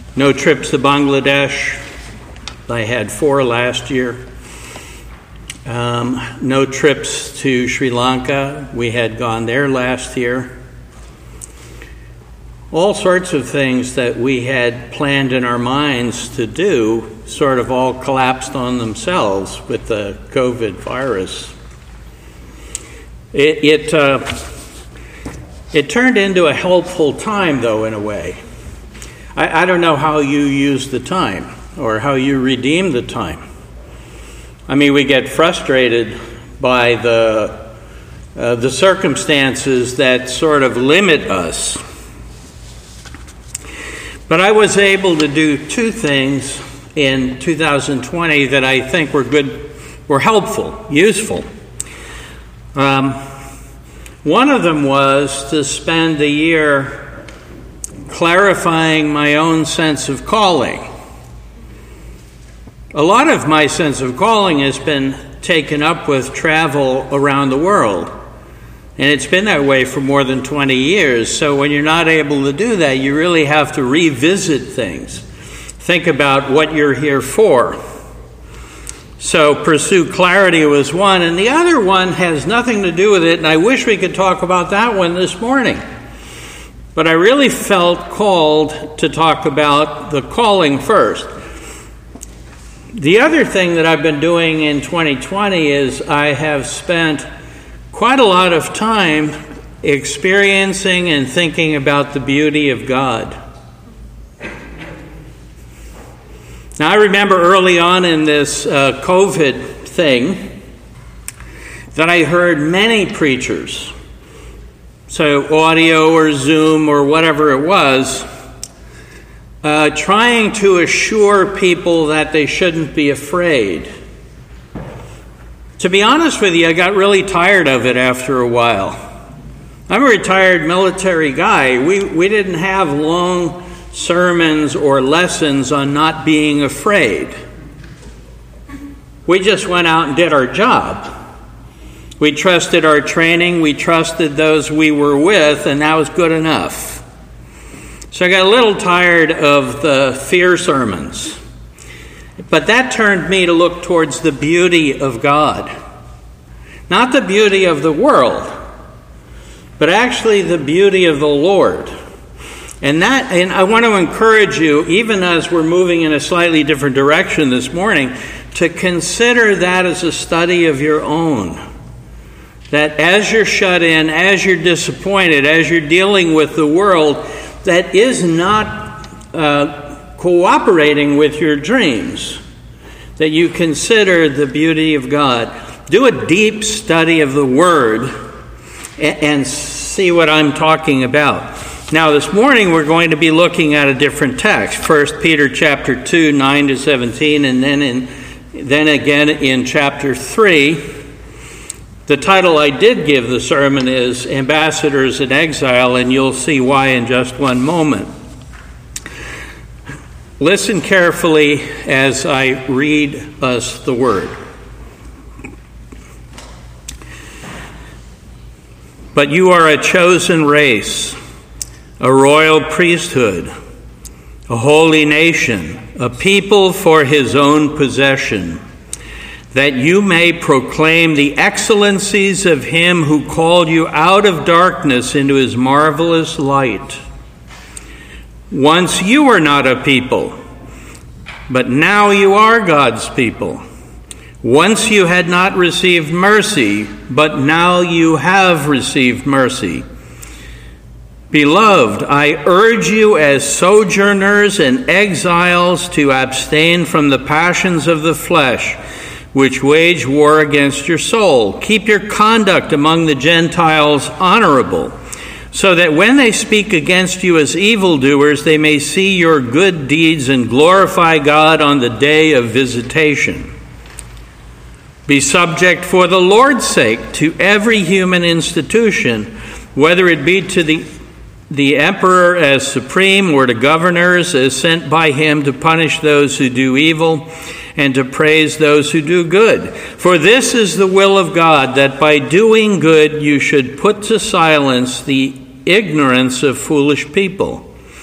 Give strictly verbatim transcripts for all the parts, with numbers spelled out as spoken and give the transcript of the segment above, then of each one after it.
No trips to Bangladesh. I had four last year. Um, no trips to Sri Lanka. We had gone there last year. All sorts of things that we had planned in our minds to do sort of all collapsed on themselves with the COVID virus. It it, uh, it turned into a helpful time, though, in a way. I, I don't know how you use the time or how you redeem the time. I mean, we get frustrated by the uh, the circumstances that sort of limit us. But I was able to do two things in two thousand twenty that I think were good, were helpful, useful. Um, one of them was to spend the year clarifying my own sense of calling. A lot of my sense of calling has been taken up with travel around the world. And it's been that way for more than twenty years. So when you're not able to do that, you really have to revisit things. Think about what you're here for. So pursue clarity was one. And the other one has nothing to do with it. And I wish we could talk about that one this morning. But I really felt called to talk about the calling first. The other thing that I've been doing in twenty twenty is I have spent quite a lot of time experiencing and thinking about the beauty of God. Now, I remember early on in this uh, COVID thing that I heard many preachers, so audio or Zoom or whatever it was, uh, trying to assure people that they shouldn't be afraid. To be honest with you, I got really tired of it after a while. I'm a retired military guy. We we didn't have long sermons or lessons on not being afraid. We just went out and did our job. We trusted our training, we trusted those we were with, and that was good enough. So I got a little tired of the fear sermons. But that turned me to look towards the beauty of God. Not the beauty of the world, but actually the beauty of the Lord. And that, and I want to encourage you, even as we're moving in a slightly different direction this morning, to consider that as a study of your own. That as you're shut in, as you're disappointed, as you're dealing with the world that is not uh, cooperating with your dreams, that you consider the beauty of God. Do a deep study of the Word and, and see what I'm talking about. Now, this morning we're going to be looking at a different text. First Peter chapter two, nine to seventeen, and then in then again in chapter three. The title I did give the sermon is Ambassadors in Exile, and you'll see why in just one moment. Listen carefully as I read us the word. But you are a chosen race, a royal priesthood, a holy nation, a people for his own possession, that you may proclaim the excellencies of him who called you out of darkness into his marvelous light. Once you were not a people, but now you are God's people. Once you had not received mercy, but now you have received mercy. Beloved, I urge you as sojourners and exiles to abstain from the passions of the flesh, which wage war against your soul. Keep your conduct among the Gentiles honorable, so that when they speak against you as evildoers, they may see your good deeds and glorify God on the day of visitation. Be subject for the Lord's sake to every human institution, whether it be to the, the emperor as supreme or to governors as sent by him to punish those who do evil and to praise those who do good. For this is the will of God, that by doing good you should put to silence the ignorance of foolish people.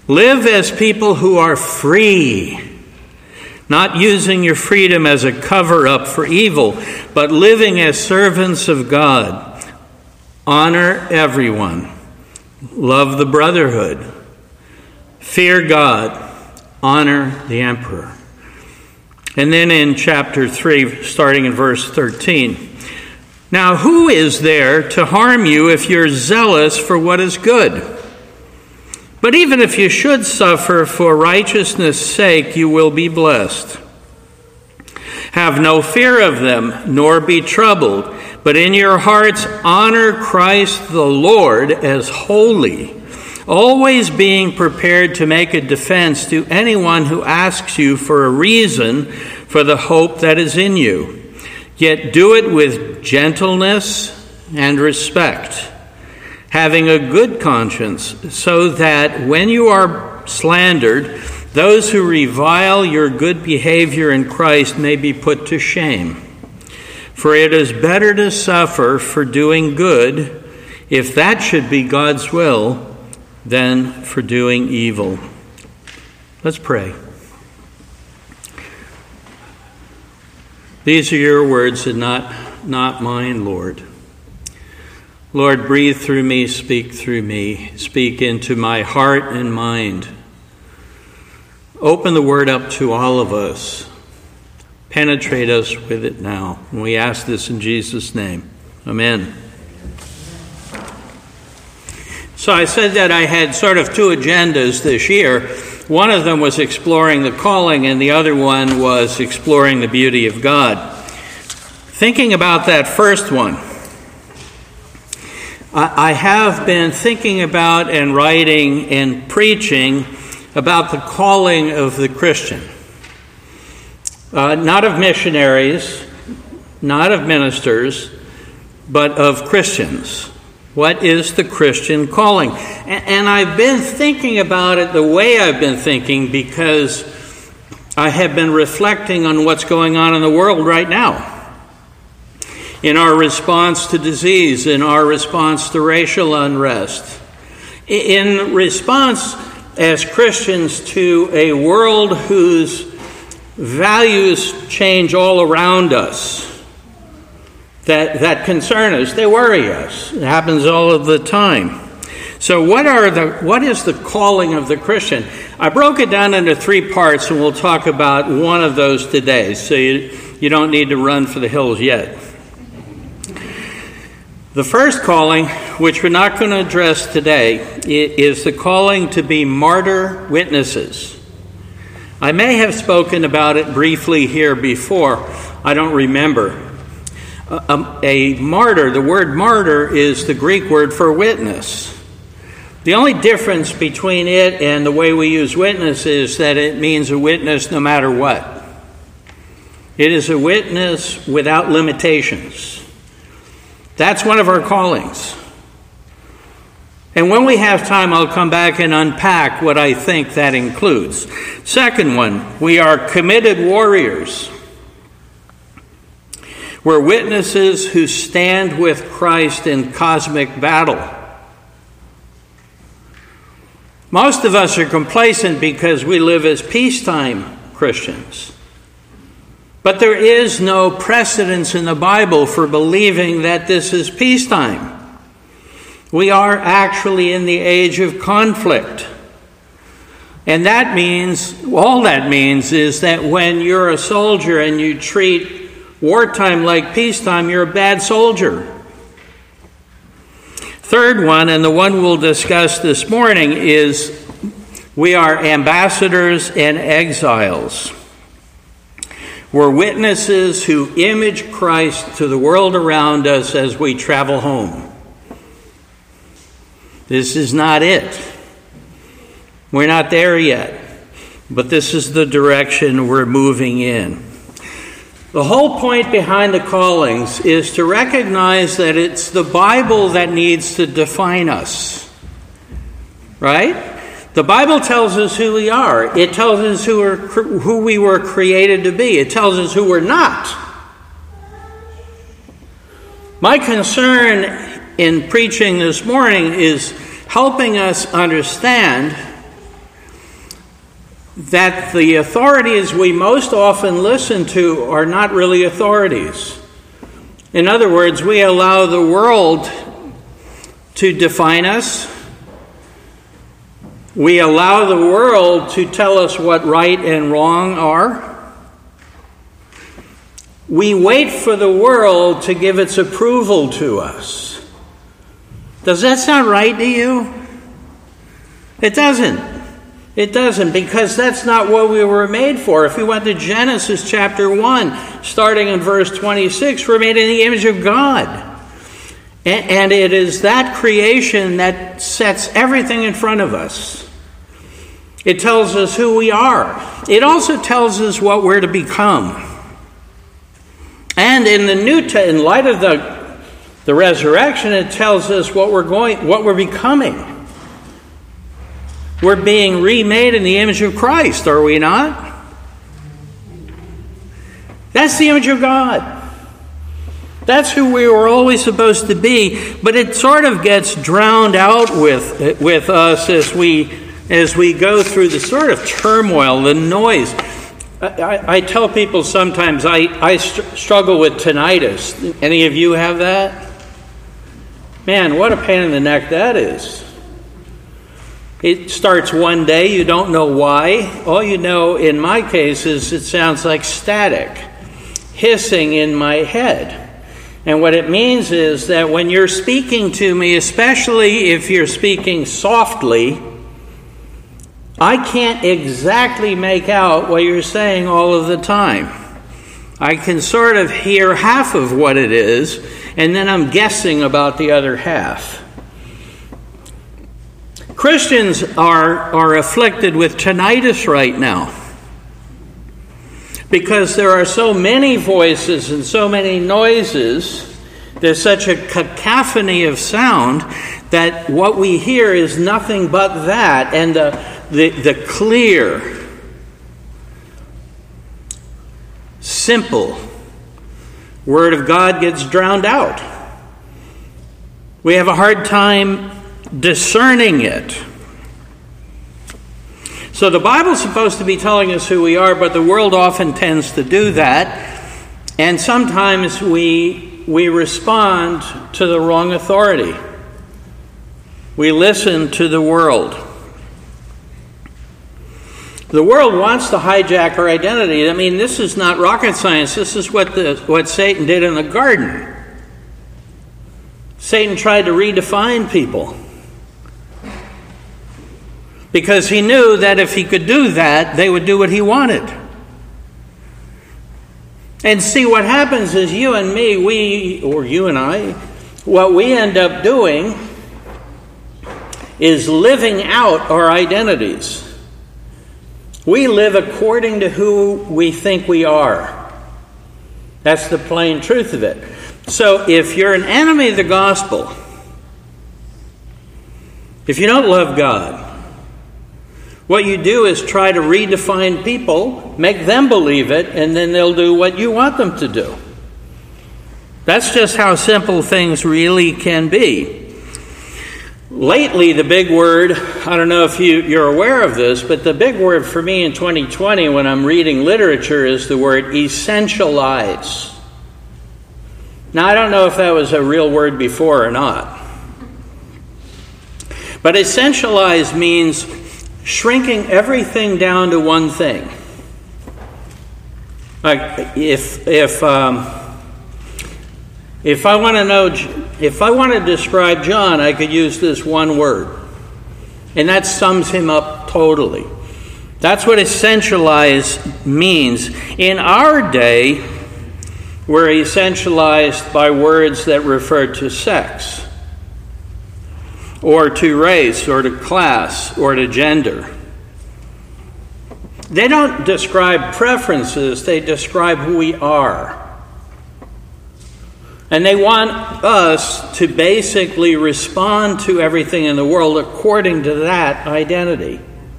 Live as people who are free, not using your freedom as a cover-up for evil, but living as servants of God. Honor everyone. Love the brotherhood. Fear God. Honor the emperor. And then in chapter three, starting in verse thirteen, now who is there to harm you if you're zealous for what is good? But even if you should suffer for righteousness' sake, you will be blessed. Have no fear of them, nor be troubled, but in your hearts honor Christ the Lord as holy, always being prepared to make a defense to anyone who asks you for a reason for the hope that is in you. Yet do it with gentleness and respect, having a good conscience, so that when you are slandered, those who revile your good behavior in Christ may be put to shame. For it is better to suffer for doing good, if that should be God's will, than for doing evil. Let's pray. These are your words and not, not mine, Lord. Lord, breathe through me, speak through me, speak into my heart and mind. Open the word up to all of us. Penetrate us with it now. And we ask this in Jesus' name. Amen. So I said that I had sort of two agendas this year. One of them was exploring the calling, and the other one was exploring the beauty of God. Thinking about that first one, I have been thinking about and writing and preaching about the calling of the Christian. Uh, not of missionaries, not of ministers, but of Christians. What is the Christian calling? And, and I've been thinking about it the way I've been thinking because I have been reflecting on what's going on in the world right now. In our response to disease, in our response to racial unrest, in response as Christians to a world whose values change all around us, that, that concern us, they worry us. It happens all of the time. So what are the what is the calling of the Christian? I broke it down into three parts, and we'll talk about one of those today, so you, you don't need to run for the hills yet. The first calling, which we're not going to address today, is the calling to be martyr witnesses. I may have spoken about it briefly here before. I don't remember. A, a martyr, the word martyr is the Greek word for witness. The only difference between it and the way we use witness is that it means a witness no matter what. It is a witness without limitations. That's one of our callings. And when we have time, I'll come back and unpack what I think that includes. Second one, we are committed warriors. We're witnesses who stand with Christ in cosmic battle. Most of us are complacent because we live as peacetime Christians. But there is no precedence in the Bible for believing that this is peacetime. We are actually in the age of conflict. And that means, all that means is that when you're a soldier and you treat wartime like peacetime, you're a bad soldier. Third one, and the one we'll discuss this morning, is we are ambassadors and exiles. We're witnesses who image Christ to the world around us as we travel home. This is not it. We're not there yet, but this is the direction we're moving in. The whole point behind the callings is to recognize that it's the Bible that needs to define us. Right? The Bible tells us who we are. It tells us who, are, who we were created to be. It tells us who we're not. My concern in preaching this morning is helping us understand that the authorities we most often listen to are not really authorities. In other words, we allow the world to define us. We allow the world to tell us what right and wrong are. We wait for the world to give its approval to us. Does that sound right to you? It doesn't. It doesn't, because that's not what we were made for. If we went to Genesis chapter one, starting in verse twenty-six, we're made in the image of God. And, and it is that creation that sets everything in front of us. It tells us who we are. It also tells us what we're to become. And in the New Te- in light of the, the resurrection, it tells us what we're going, what we're becoming. We're being remade in the image of Christ, are we not? That's the image of God. That's who we were always supposed to be, but it sort of gets drowned out with with us as we as we go through the sort of turmoil, the noise. I, I tell people sometimes I, I st- struggle with tinnitus. Any of you have that? Man, what a pain in the neck that is. It starts one day, you don't know why. All you know, in my case, is it sounds like static, hissing in my head. And what it means is that when you're speaking to me, especially if you're speaking softly, I can't exactly make out what you're saying all of the time. I can sort of hear half of what it is, and then I'm guessing about the other half. Christians are, are afflicted with tinnitus right now because there are so many voices and so many noises. There's such a cacophony of sound that what we hear is nothing but that, and the, the, the clear, simple Word of God gets drowned out. We have a hard time discerning it. So the Bible's supposed to be telling us who we are, but the world often tends to do that. And sometimes we we respond to the wrong authority. We listen to the world. The world wants to hijack our identity. I mean, this is not rocket science. This is what the what Satan did in the garden. Satan tried to redefine people, because he knew that if he could do that, they would do what he wanted. And see, what happens is you and me, we, or you and I, what we end up doing is living out our identities. We live according to who we think we are. That's the plain truth of it. So if you're an enemy of the gospel, if you don't love God, what you do is try to redefine people, make them believe it, and then they'll do what you want them to do. That's just how simple things really can be. Lately, the big word, I don't know if you, you're aware of this, but the big word for me in twenty twenty when I'm reading literature is the word essentialize. Now, I don't know if that was a real word before or not. But essentialize means shrinking everything down to one thing. Like if if um, if I want to know if I want to describe John, I could use this one word, and that sums him up totally. That's what essentialize means. In our day, we're essentialized by words that refer to sex, or to race, or to class, or to gender. They don't describe preferences, they describe who we are. And they want us to basically respond to everything in the world according to that identity.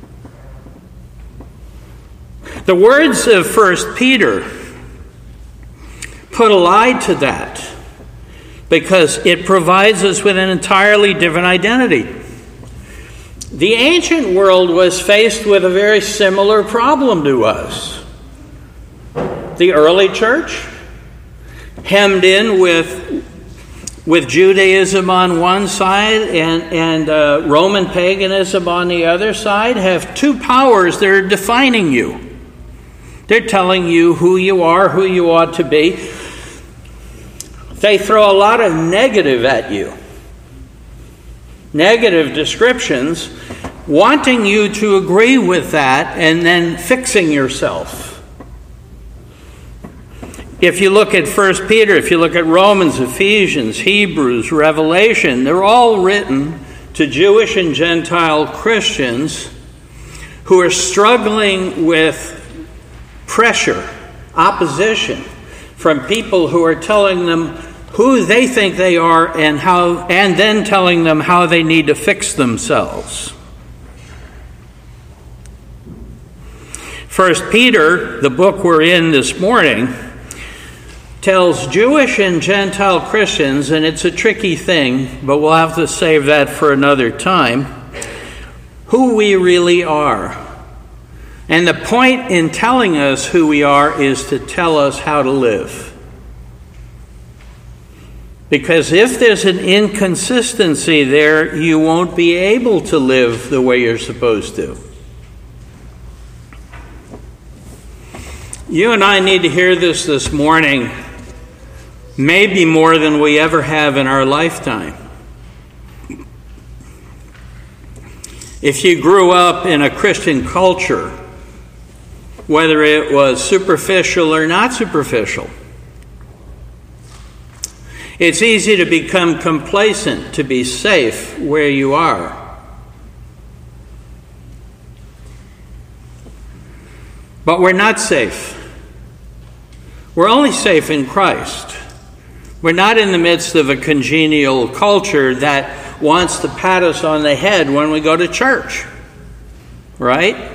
The words of First Peter put a lie to that, because it provides us with an entirely different identity. The ancient world was faced with a very similar problem to us. The early church, hemmed in with, with Judaism on one side and, and uh, Roman paganism on the other side, have two powers that are defining you. They're telling you who you are, who you ought to be. They throw a lot of negative at you. Negative descriptions, wanting you to agree with that and then fixing yourself. If you look at First Peter, if you look at Romans, Ephesians, Hebrews, Revelation, they're all written to Jewish and Gentile Christians who are struggling with pressure, opposition from people who are telling them who they think they are and how, and then telling them how they need to fix themselves. First Peter, the book we're in this morning, tells Jewish and Gentile Christians, and it's a tricky thing, but we'll have to save that for another time, who we really are. And the point in telling us who we are is to tell us how to live. Because if there's an inconsistency there, you won't be able to live the way you're supposed to. You and I need to hear this this morning, maybe more than we ever have in our lifetime. If you grew up in a Christian culture, whether it was superficial or not superficial, it's easy to become complacent, to be safe where you are. But we're not safe. We're only safe in Christ. We're not in the midst of a congenial culture that wants to pat us on the head when we go to church. Right?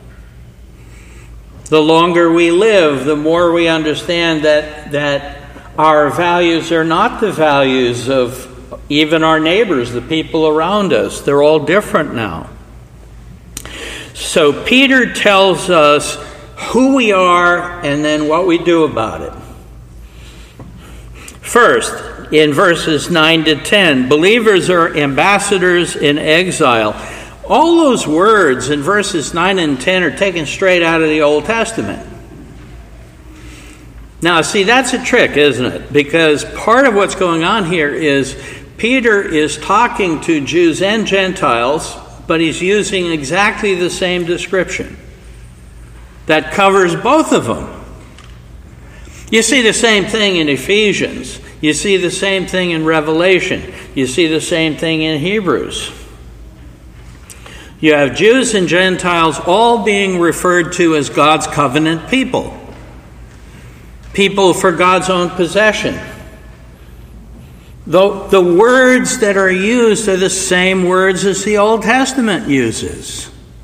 The longer we live, the more we understand that, that our values are not the values of even our neighbors, the people around us. They're all different now. So Peter tells us who we are and then what we do about it. First, in verses nine to ten, believers are ambassadors in exile. All those words in verses nine and ten are taken straight out of the Old Testament. Now, see, that's a trick, isn't it? Because part of what's going on here is Peter is talking to Jews and Gentiles, but he's using exactly the same description that covers both of them. You see the same thing in Ephesians. You see the same thing in Revelation. You see the same thing in Hebrews. You have Jews and Gentiles all being referred to as God's covenant people. People for God's own possession. Though the words that are used are the same words as the Old Testament uses.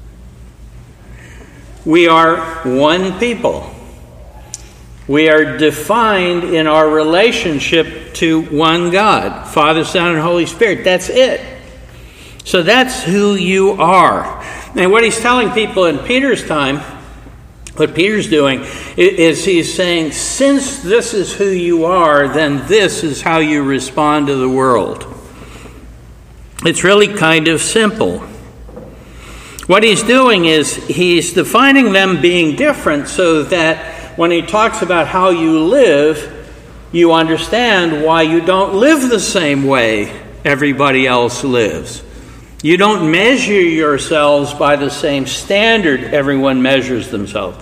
We are one people. We are defined in our relationship to one God, Father, Son, and Holy Spirit. That's it. So that's who you are. And what he's telling people in Peter's time, what Peter's doing, is he's saying, since this is who you are, then this is how you respond to the world. It's really kind of simple. What he's doing is he's defining them being different so that when he talks about how you live, you understand why you don't live the same way everybody else lives. You don't measure yourselves by the same standard everyone measures themselves.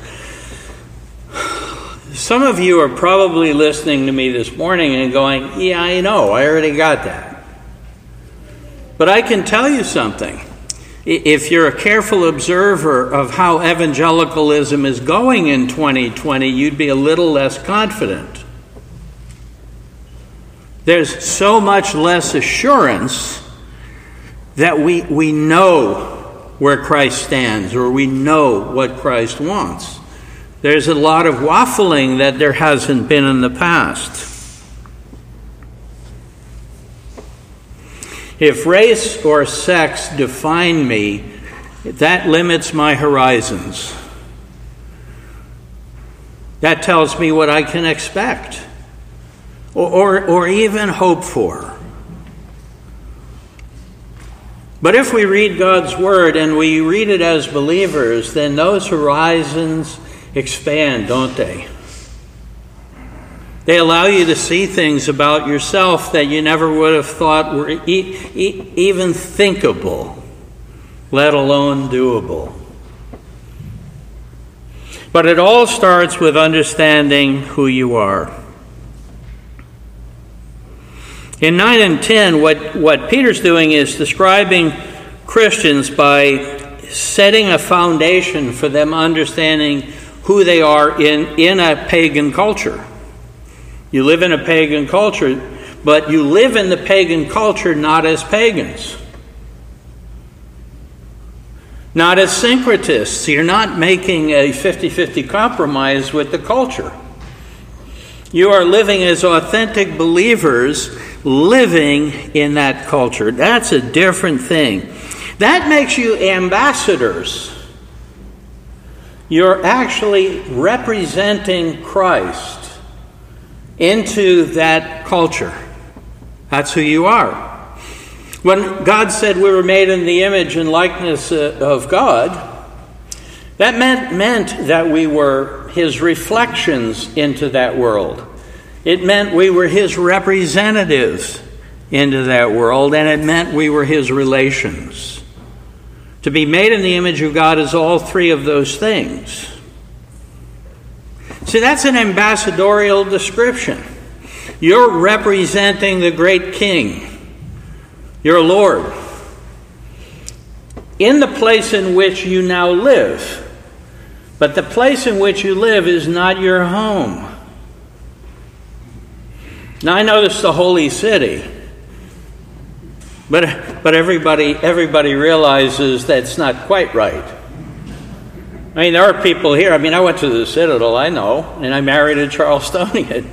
Some of you are probably listening to me this morning and going, yeah, I know, I already got that. But I can tell you something. If you're a careful observer of how evangelicalism is going in twenty twenty, you'd be a little less confident. There's so much less assurance that we, we know where Christ stands or we know what Christ wants. There's a lot of waffling that there hasn't been in the past. If race or sex define me, that limits my horizons. That tells me what I can expect or, or, or even hope for. But if we read God's Word and we read it as believers, then those horizons expand, don't they? They allow you to see things about yourself that you never would have thought were e- e- even thinkable, let alone doable. But it all starts with understanding who you are. In nine and ten, what, what Peter's doing is describing Christians by setting a foundation for them understanding who they are in, in a pagan culture. You live in a pagan culture, but you live in the pagan culture not as pagans. Not as syncretists. You're not making a fifty-fifty compromise with the culture. You are living as authentic believers, living in that culture. That's a different thing. That makes you ambassadors. You're actually representing Christ into that culture. That's who you are. When God said we were made in the image and likeness of God, that meant, meant that we were His reflections into that world. It meant we were His representatives into that world, and it meant we were His relations. To be made in the image of God is all three of those things. See, that's an ambassadorial description. You're representing the great King, your Lord, in the place in which you now live. But the place in which you live is not your home. Now, I know this is the holy city, but but everybody everybody realizes that's not quite right. I mean, there are people here. I mean, I went to the Citadel, I know, and I married a Charlestonian.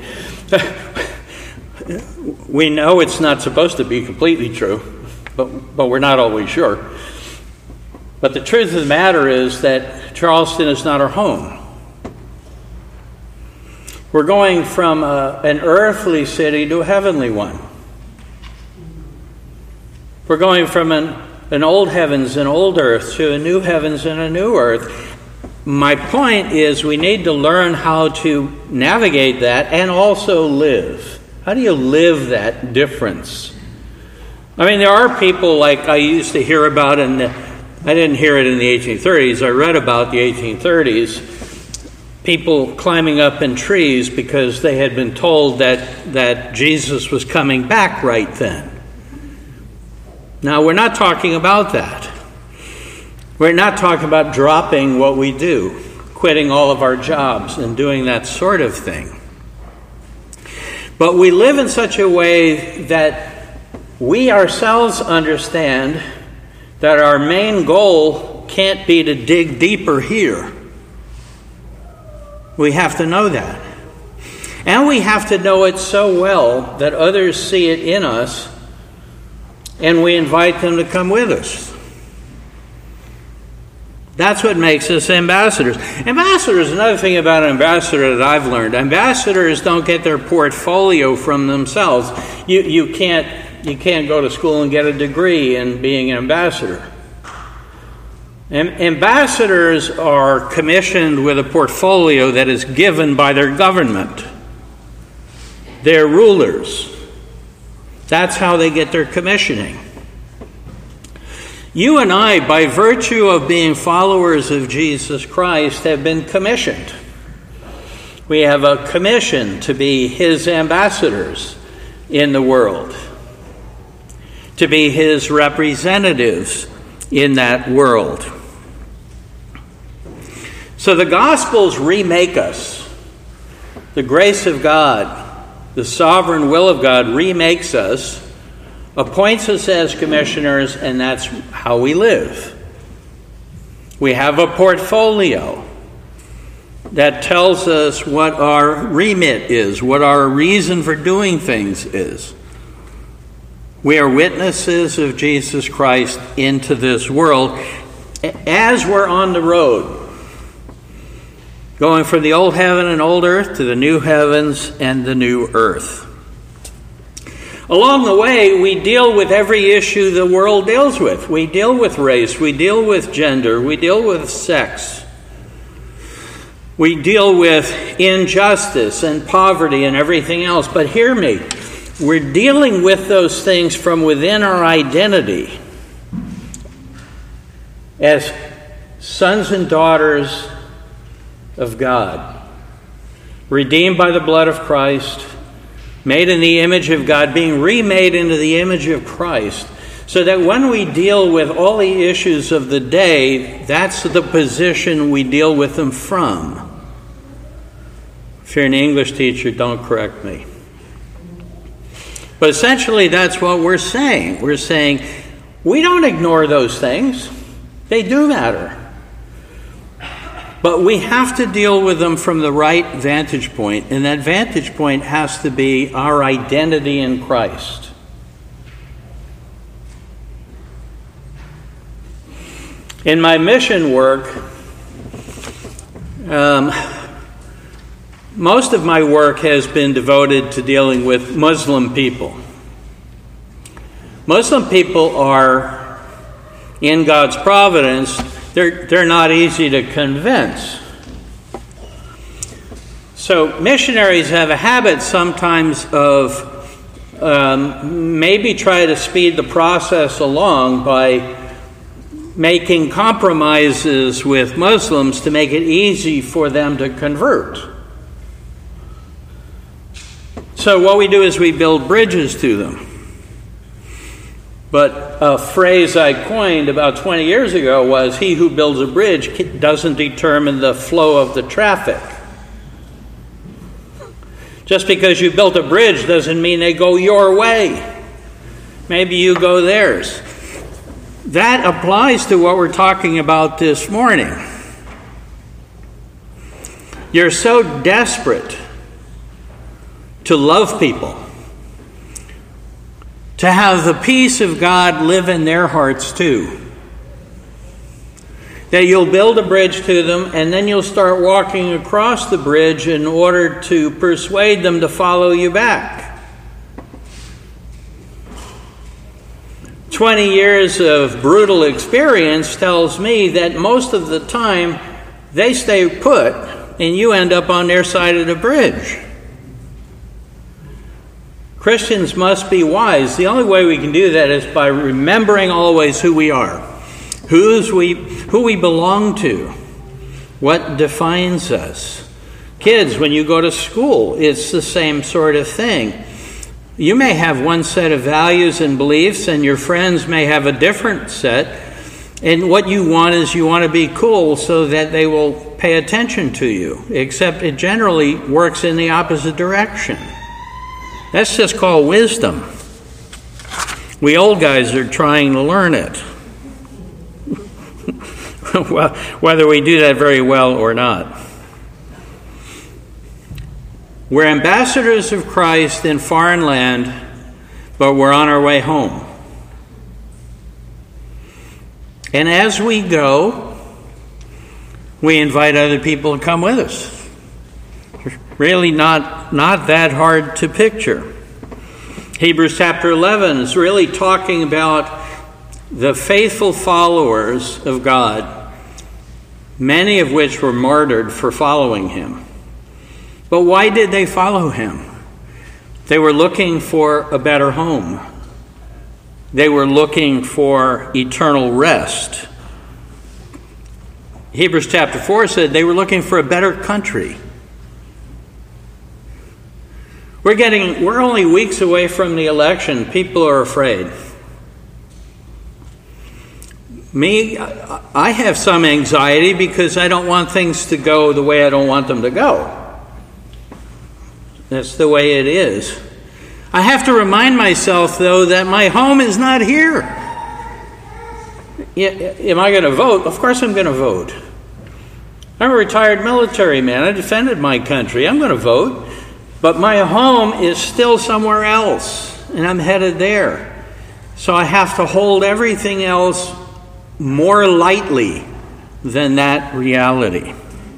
We know it's not supposed to be completely true, but but we're not always sure. But the truth of the matter is that Charleston is not our home. We're going from a, an earthly city to a heavenly one. We're going from an, an old heavens and old earth to a new heavens and a new earth. My point is we need to learn how to navigate that and also live. How do you live that difference? I mean, there are people like I used to hear about in the, I didn't hear it in the eighteen thirties. I read about the eighteen thirties. People climbing up in trees because they had been told that, that Jesus was coming back right then. Now, we're not talking about that. We're not talking about dropping what we do, quitting all of our jobs and doing that sort of thing. But we live in such a way that we ourselves understand that our main goal can't be to dig deeper here. We have to know that. And we have to know it so well that others see it in us and we invite them to come with us. That's what makes us ambassadors. Ambassadors, another thing about an ambassador that I've learned, ambassadors don't get their portfolio from themselves. You you can't you can't go to school and get a degree in being an ambassador. Ambassadors are commissioned with a portfolio that is given by their government, their rulers. That's how they get their commissioning. You and I, by virtue of being followers of Jesus Christ, have been commissioned. We have a commission to be His ambassadors in the world, to be His representatives in that world. So the Gospels remake us. The grace of God, the sovereign will of God remakes us, appoints us as commissioners, and that's how we live. We have a portfolio that tells us what our remit is, what our reason for doing things is. We are witnesses of Jesus Christ into this world as we're on the road, going from the old heaven and old earth to the new heavens and the new earth. Along the way, we deal with every issue the world deals with. We deal with race, we deal with gender, we deal with sex. We deal with injustice and poverty and everything else. But hear me, we're dealing with those things from within our identity as sons and daughters of God, redeemed by the blood of Christ, made in the image of God, being remade into the image of Christ, so that when we deal with all the issues of the day, that's the position we deal with them from. If you're an English teacher, don't correct me. But essentially, that's what we're saying. We're saying, we don't ignore those things. They do matter. But we have to deal with them from the right vantage point, and that vantage point has to be our identity in Christ. In my mission work, um, most of my work has been devoted to dealing with Muslim people. Muslim people are, in God's providence, They're, they're not easy to convince. So missionaries have a habit sometimes of um, maybe try to speed the process along by making compromises with Muslims to make it easy for them to convert. So what we do is we build bridges to them. But a phrase I coined about twenty years ago was, he who builds a bridge doesn't determine the flow of the traffic. Just because you built a bridge doesn't mean they go your way. Maybe you go theirs. That applies to what we're talking about this morning. You're so desperate to love people, to have the peace of God live in their hearts too, that you'll build a bridge to them, and then you'll start walking across the bridge in order to persuade them to follow you back. Twenty years of brutal experience tells me that most of the time they stay put and you end up on their side of the bridge. Christians must be wise. The only way we can do that is by remembering always who we are, who's we, who we belong to, what defines us. Kids, when you go to school, it's the same sort of thing. You may have one set of values and beliefs, and your friends may have a different set. And what you want is you want to be cool so that they will pay attention to you, except it generally works in the opposite direction. That's just called wisdom. We old guys are trying to learn it. Well, whether we do that very well or not. We're ambassadors of Christ in foreign land, but we're on our way home. And as we go, we invite other people to come with us. Really not, not that hard to picture. Hebrews chapter eleven is really talking about the faithful followers of God, many of which were martyred for following him. But why did they follow him? They were looking for a better home. They were looking for eternal rest. Hebrews chapter four said they were looking for a better country. We're getting, we're only weeks away from the election. People are afraid. Me, I have some anxiety because I don't want things to go the way I don't want them to go. That's the way it is. I have to remind myself, though, that my home is not here. Am I going to vote? Of course I'm going to vote. I'm a retired military man. I defended my country. I'm going to vote. But my home is still somewhere else, and I'm headed there. So I have to hold everything else more lightly than that reality.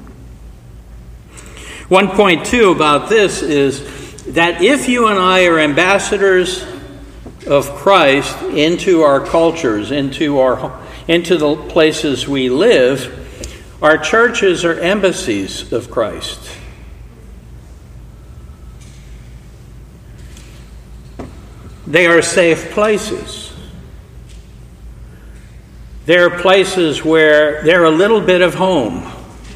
one point two about this is that if you and I are ambassadors of Christ into our cultures, into our into the places we live, our churches are embassies of Christ. They are safe places. They're places where they're a little bit of home.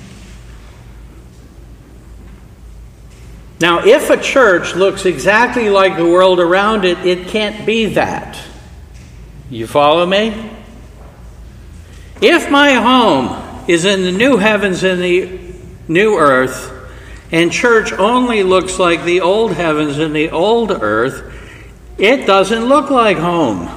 Now, if a church looks exactly like the world around it, it can't be that. You follow me? If my home is in the new heavens and the new earth, and church only looks like the old heavens and the old earth, it doesn't look like home.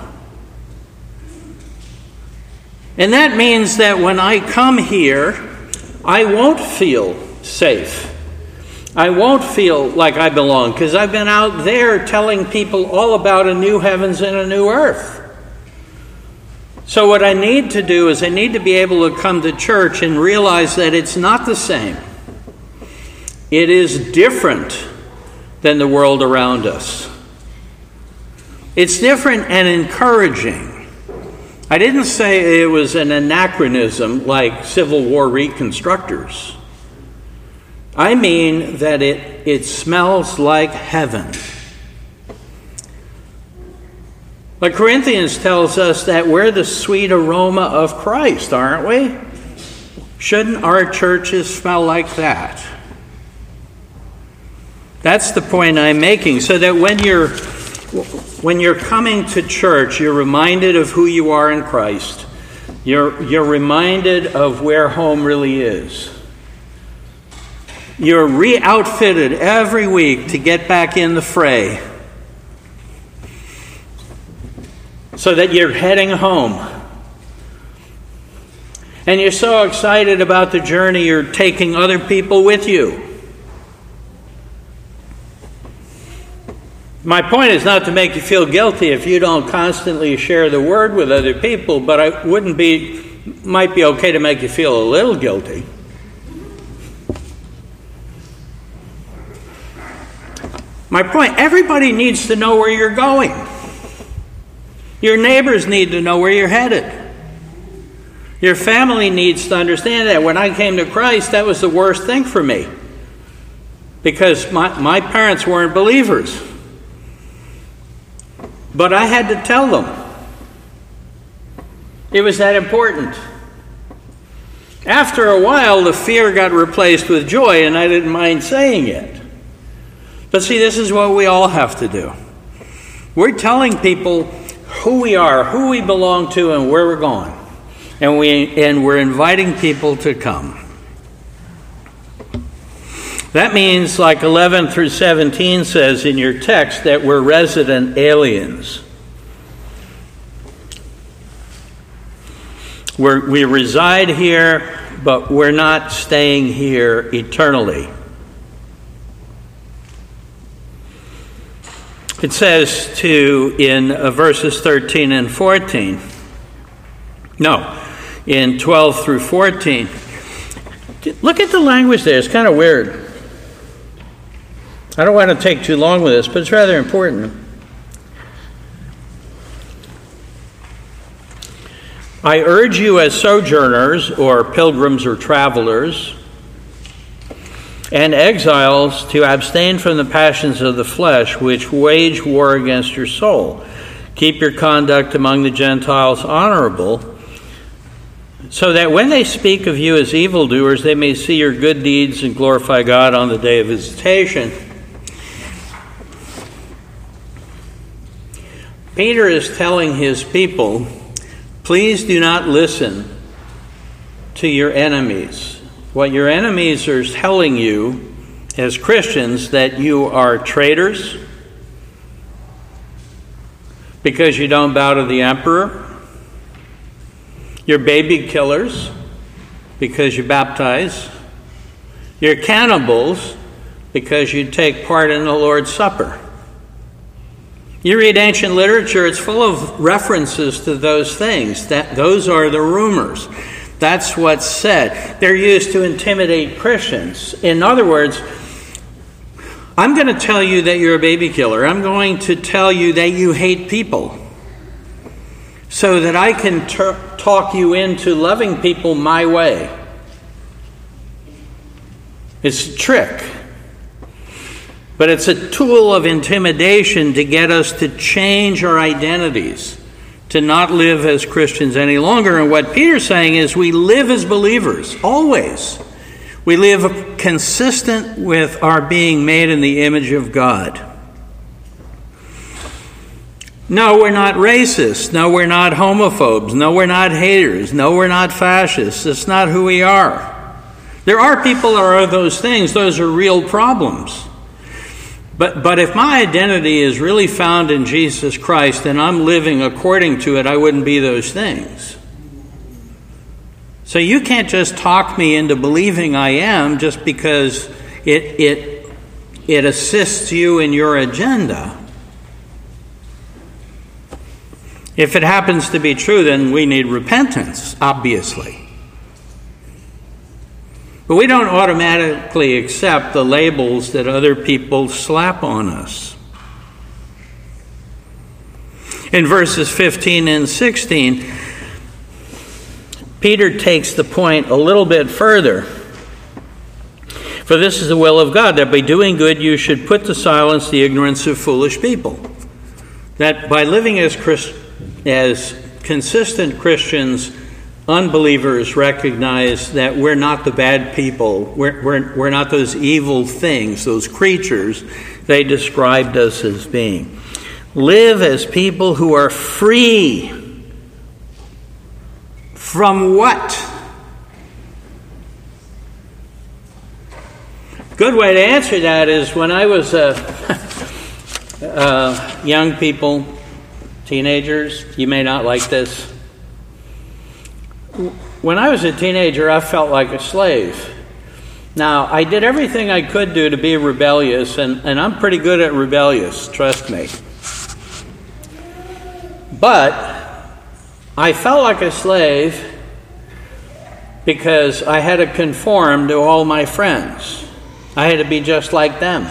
And that means that when I come here, I won't feel safe. I won't feel like I belong, because I've been out there telling people all about a new heavens and a new earth. So what I need to do is I need to be able to come to church and realize that it's not the same. It is different than the world around us. It's different and encouraging. I didn't say it was an anachronism like Civil War reconstructors. I mean that it, it smells like heaven. But Corinthians tells us that we're the sweet aroma of Christ, aren't we? Shouldn't our churches smell like that? That's the point I'm making, so that when you're when you're coming to church, you're reminded of who you are in Christ. You're you're reminded of where home really is. You're re-outfitted every week to get back in the fray, so that you're heading home. And you're so excited about the journey, you're taking other people with you. My point is not to make you feel guilty if you don't constantly share the word with other people, but I wouldn't be, might be okay to make you feel a little guilty. My point, everybody needs to know where you're going. Your neighbors need to know where you're headed. Your family needs to understand that. When I came to Christ, that was the worst thing for me, because my, my parents weren't believers. But I had to tell them. It was that important. After a while, the fear got replaced with joy, and I didn't mind saying it. But see, this is what we all have to do. We're telling people who we are, who we belong to, and where we're going. And, we, and we're inviting people to come. That means, like eleven through seventeen says in your text, that we're resident aliens. We're, we reside here, but we're not staying here eternally. It says, too, in uh, verses thirteen and fourteen. No, in twelve through fourteen. Look at the language there. It's kind of weird. I don't want to take too long with this, but it's rather important. I urge you as sojourners, or pilgrims or travelers, and exiles to abstain from the passions of the flesh, which wage war against your soul. Keep your conduct among the Gentiles honorable, so that when they speak of you as evildoers, they may see your good deeds and glorify God on the day of visitation. Peter is telling his people, please do not listen to your enemies. What your enemies are telling you as Christians, that you are traitors because you don't bow to the emperor. You're baby killers because you baptize. You're cannibals because you take part in the Lord's Supper. You read ancient literature, it's full of references to those things. That those are the rumors. That's what's said. They're used to intimidate Christians. In other words, I'm going to tell you that you're a baby killer. I'm going to tell you that you hate people so that I can ter- talk you into loving people my way. It's a trick. But it's a tool of intimidation to get us to change our identities, to not live as Christians any longer. And what Peter's saying is we live as believers, always. We live consistent with our being made in the image of God. No, we're not racist. No, we're not homophobes. No, we're not haters. No, we're not fascists. That's not who we are. There are people that are those things. Those are real problems. But but if my identity is really found in Jesus Christ and I'm living according to it, I wouldn't be those things. So you can't just talk me into believing I am just because it it it assists you in your agenda. If it happens to be true, then we need repentance, obviously. But we don't automatically accept the labels that other people slap on us. In verses fifteen and sixteen, Peter takes the point a little bit further. For this is the will of God, that by doing good you should put to silence the ignorance of foolish people. That by living as Christ, as consistent Christians, unbelievers recognize that we're not the bad people. We're, we're, we're not those evil things, those creatures they described us as being. Live as people who are free. From what? Good way to answer that is when I was uh, uh, young people, teenagers, you may not like this. When I was a teenager, I felt like a slave. Now, I did everything I could do to be rebellious, and, and I'm pretty good at rebellious, trust me. But I felt like a slave because I had to conform to all my friends. I had to be just like them.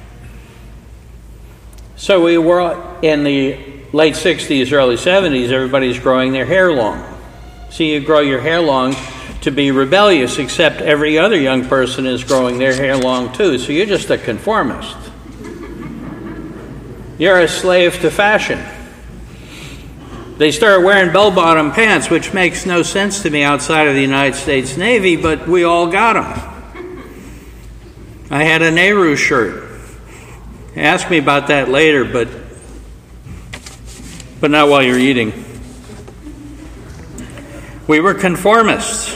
So we were in the late sixties, early seventies, everybody's growing their hair long. So you grow your hair long to be rebellious, except every other young person is growing their hair long too. So you're just a conformist. You're a slave to fashion. They started wearing bell-bottom pants, which makes no sense to me outside of the United States Navy, but we all got them. I had a Nehru shirt. Ask me about that later, but but not while you're eating. We were conformists.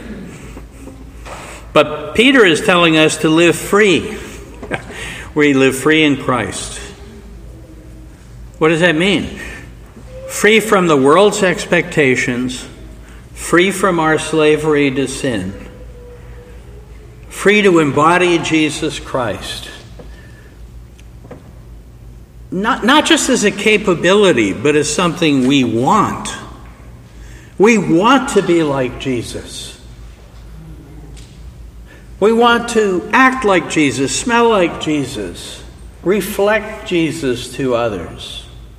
But Peter is telling us to live free. We live free in Christ. What does that mean? Free from the world's expectations, free from our slavery to sin, free to embody Jesus Christ. Not, not just as a capability, but as something we want. We want to be like Jesus. We want to act like Jesus, smell like Jesus, reflect Jesus to others.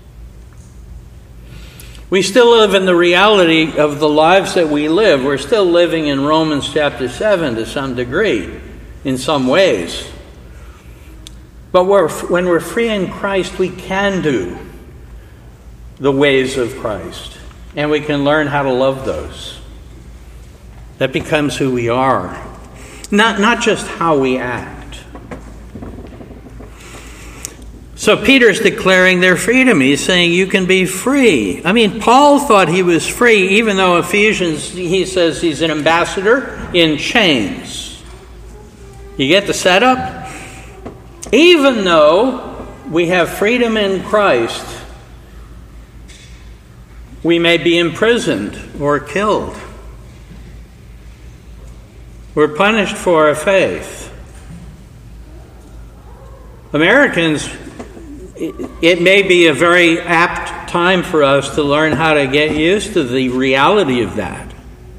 We still live in the reality of the lives that we live. We're still living in Romans chapter seven to some degree, in some ways. But we're, when we're free in Christ, we can do the ways of Christ. And we can learn how to love those. That becomes who we are. Not, not just how we act. So Peter's declaring their freedom. He's saying you can be free. I mean, Paul thought he was free, even though Ephesians, he says he's an ambassador in chains. You get the setup? Even though we have freedom in Christ, we may be imprisoned or killed. We're punished for our faith. Americans it may be a very apt time for us to learn how to get used to the reality of that.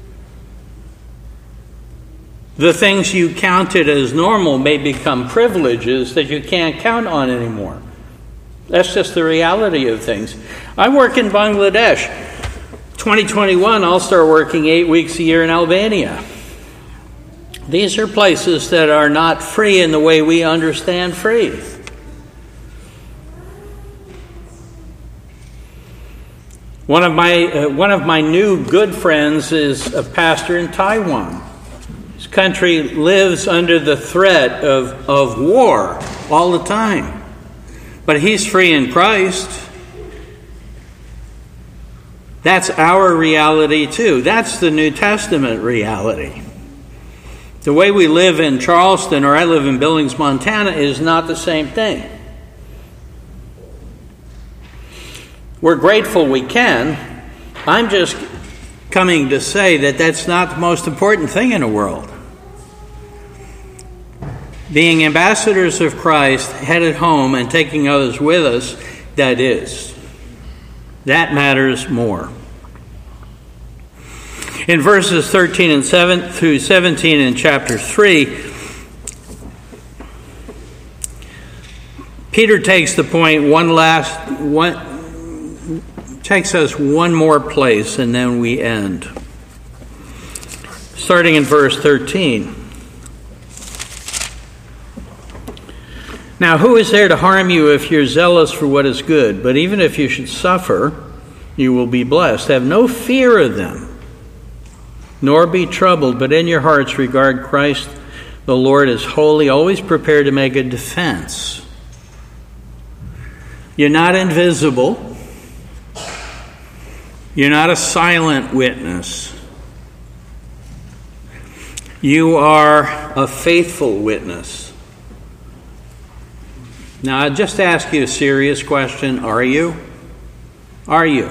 The things you counted as normal may become privileges that you can't count on anymore. That's just the reality of things. I work in Bangladesh. twenty twenty-one, I'll start working eight weeks a year in Albania. These are places that are not free in the way we understand free. One of my uh, one of my new good friends is a pastor in Taiwan. His country lives under the threat of, of war all the time. But he's free in Christ. That's our reality too. That's the New Testament reality. The way we live in Charleston, or I live in Billings, Montana, is not the same thing. We're grateful we can. I'm just coming to say that that's not the most important thing in the world. Being ambassadors of Christ, headed home and taking others with us, that is. That matters more. In verses thirteen and seven through seventeen in chapter three, Peter takes the point one last one takes us one more place, and then we end. Starting in verse thirteen. Now, who is there to harm you if you're zealous for what is good? But even if you should suffer, you will be blessed. Have no fear of them, nor be troubled, but in your hearts regard Christ the Lord as holy, always prepared to make a defense. You're not invisible. You're not a silent witness. You are a faithful witness. Now, I'll just ask you a serious question. Are you? Are you?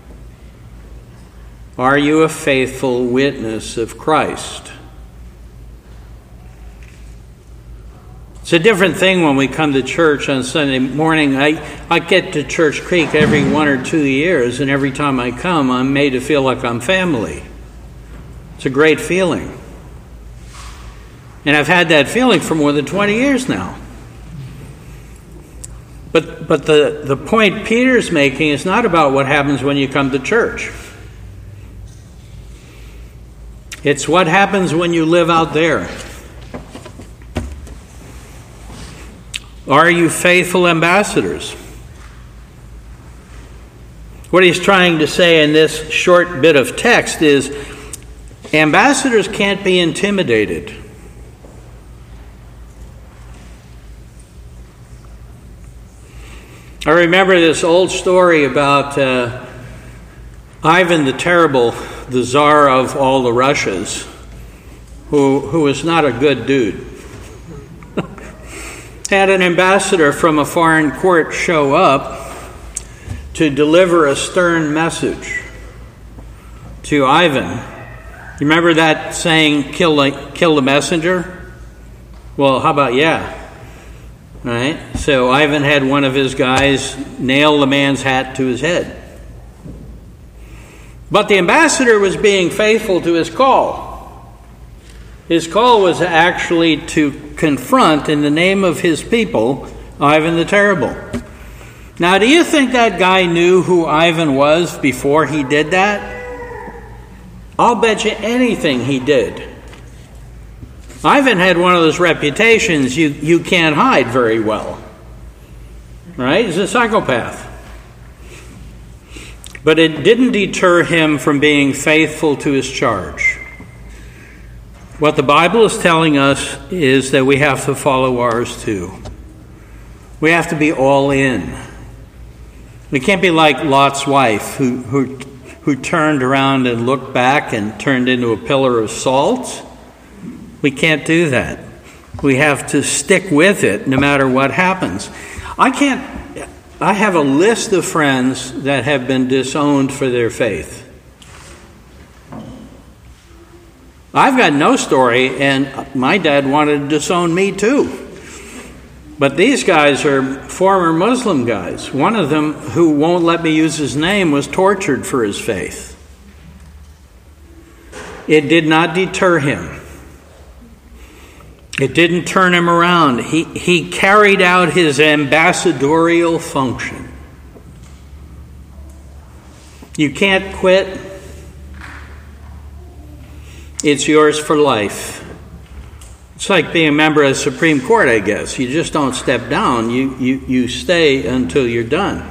Are you a faithful witness of Christ? It's a different thing when we come to church on Sunday morning. I, I get to Church Creek every one or two years, and every time I come, I'm made to feel like I'm family. It's a great feeling. And I've had that feeling for more than twenty years now. But but the, the point Peter's making is not about what happens when you come to church. It's what happens when you live out there. Are you faithful ambassadors? What he's trying to say in this short bit of text is ambassadors can't be intimidated. I remember this old story about uh, Ivan the Terrible, the Tsar of all the Russias, who, who was not a good dude. Had an ambassador from a foreign court show up to deliver a stern message to Ivan. You remember that saying, kill the, kill the messenger? Well, how about yeah? Right? So Ivan had one of his guys nail the man's hat to his head. But the ambassador was being faithful to his call. His call was actually to confront, in the name of his people, Ivan the Terrible. Now, do you think that guy knew who Ivan was before he did that? I'll bet you anything he did. Ivan had one of those reputations you, you can't hide very well. Right? He's a psychopath. But it didn't deter him from being faithful to his charge. What the Bible is telling us is that we have to follow ours too. We have to be all in. We can't be like Lot's wife who, who, who turned around and looked back and turned into a pillar of salt. We can't do that. We have to stick with it no matter what happens. I can't, I have a list of friends that have been disowned for their faith. I've got no story, and my dad wanted to disown me too. But these guys are former Muslim guys. One of them, who won't let me use his name, was tortured for his faith. It did not deter him. It didn't turn him around. He, he carried out his ambassadorial function. You can't quit. It's yours for life. It's like being a member of the Supreme Court, I guess. You just don't step down. You, you, you stay until you're done.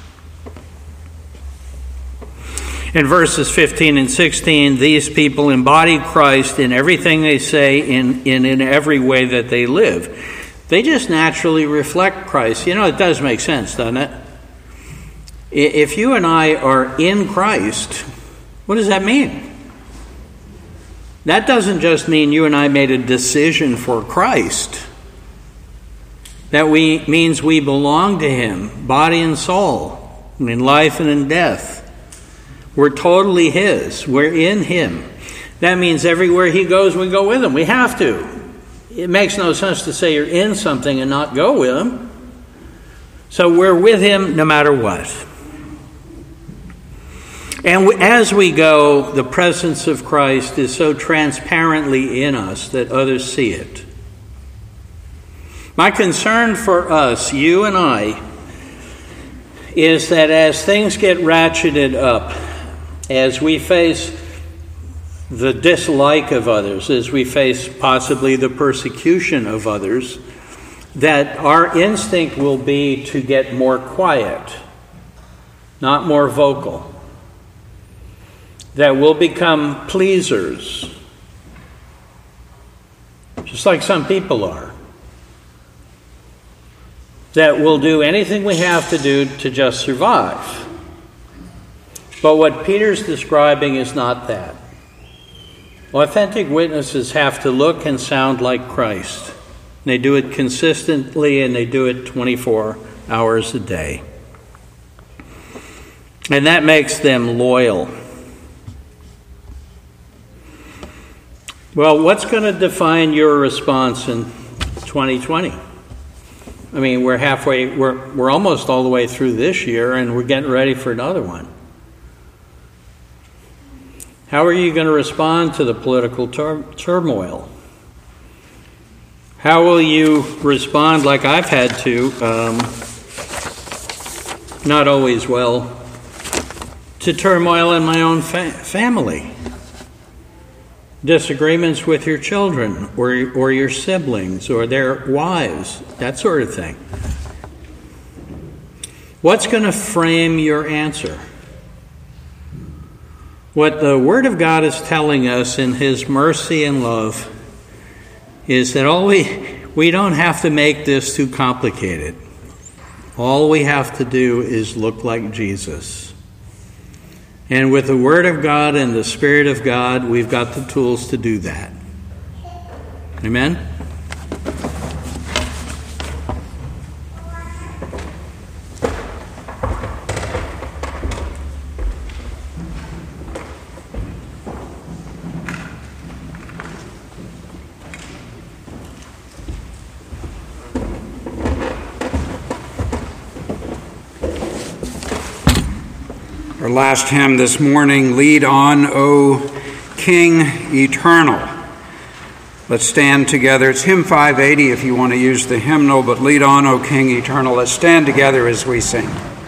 In verses fifteen and sixteen, these people embody Christ in everything they say, in, in, in every way that they live. They just naturally reflect Christ. You know, it does make sense, doesn't it? If you and I are in Christ, what does that mean? That doesn't just mean you and I made a decision for Christ. That we means we belong to Him, body and soul, in life and in death. We're totally His. We're in Him. That means everywhere He goes, we go with Him. We have to. It makes no sense to say you're in something and not go with Him. So we're with Him no matter what. And as we go, the presence of Christ is so transparently in us that others see it. My concern for us, you and I, is that as things get ratcheted up, as we face the dislike of others, as we face possibly the persecution of others, that our instinct will be to get more quiet, not more vocal. That we'll become pleasers, just like some people are. That we'll do anything we have to do to just survive. But what Peter's describing is not that. Authentic witnesses have to look and sound like Christ. They do it consistently, and they do it twenty-four hours a day. And that makes them loyal. Well, what's going to define your response in twenty twenty? I mean, we're halfway, we're we're almost all the way through this year, and we're getting ready for another one. How are you going to respond to the political tur- turmoil? How will you respond, like I've had to, um, not always well, to turmoil in my own fa- family? Disagreements with your children or, or your siblings or their wives, that sort of thing. What's going to frame your answer? What the Word of God is telling us in His mercy and love is that all we we don't have to make this too complicated. All we have to do is look like Jesus. And with the Word of God and the Spirit of God, we've got the tools to do that. Amen? Our last hymn this morning, Lead On, O King Eternal. Let's stand together. It's hymn five eighty if you want to use the hymnal, but Lead On, O King Eternal. Let's stand together as we sing.